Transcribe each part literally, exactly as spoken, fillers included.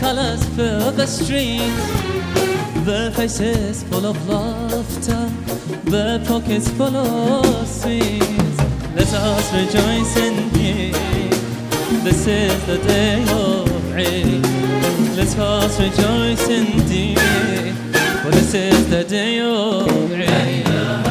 colors fill the streets, their faces full of laughter, their pockets full of sweets. Let us rejoice indeed, this is the day of Eid. Let us rejoice indeed, for this is the day of Eid.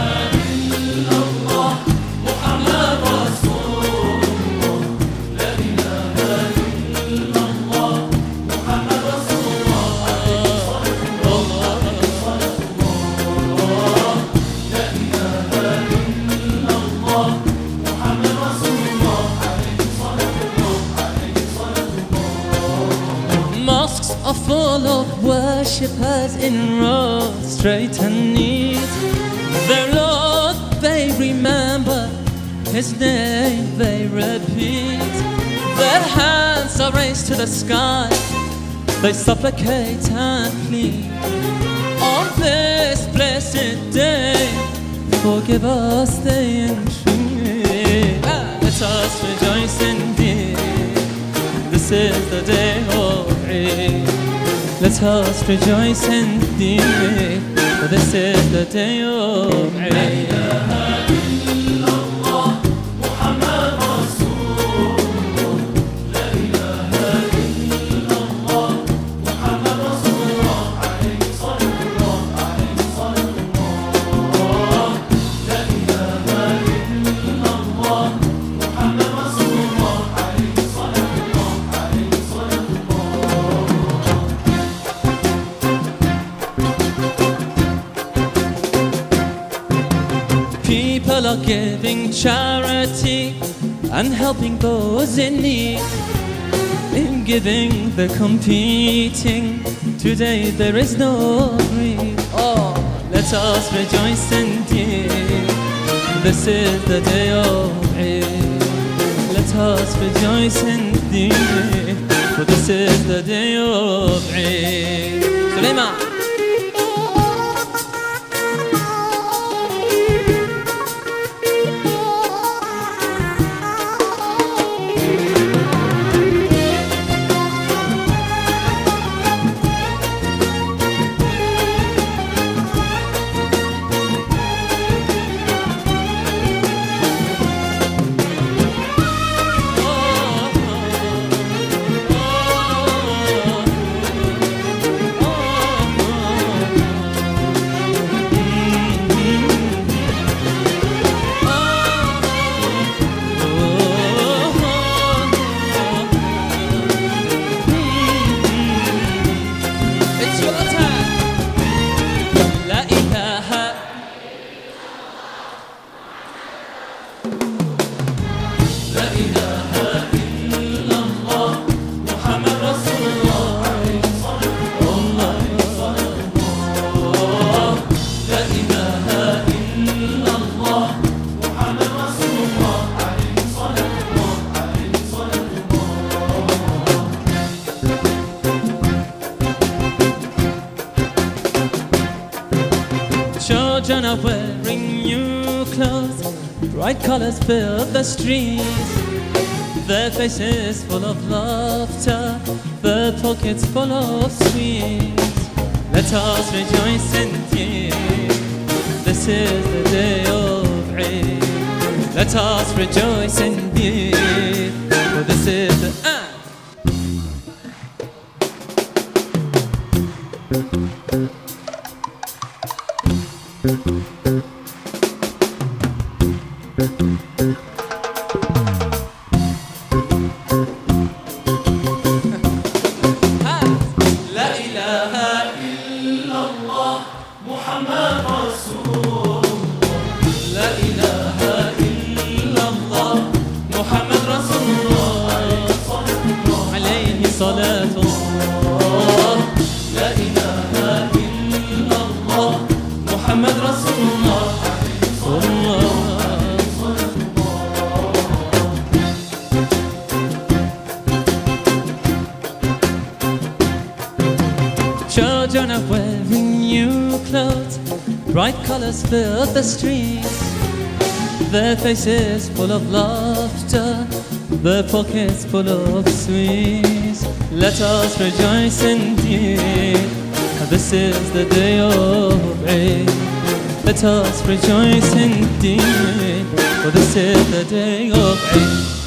Mosques are full of worshippers in rows, straight and neat. Their Lord they remember, His name they repeat. Their hands are raised to the sky, they supplicate and plead. On this blessed day, forgive us the intrude. Ah, let us rejoice indeed, this is the day of Eid. Let us rejoice indeed, for this is the day of Eid. People are giving charity and helping those in need. In giving they're competing, today there is no greed. Oh, let us rejoice indeed, this is the day of Eid. Let us rejoice indeed, for this is the day of Eid. Sulaiman. Children are wearing new clothes, bright colors fill the streets, their faces full of laughter, their pockets full of sweets. Let us rejoice indeed, this is the day of Eid. Let us rejoice indeed, for this is the uh. لا إله إلا الله محمد رسول الله. لا إله إلا الله محمد رسول الله. عليه صلاة الله. لا إله إلا الله محمد رسول الله. Children are wearing new clothes, bright colors fill the streets, their faces full of laughter, their pockets full of sweets. Let us rejoice indeed, this is the day of Eid. Let us rejoice indeed, for this is the day of Eid.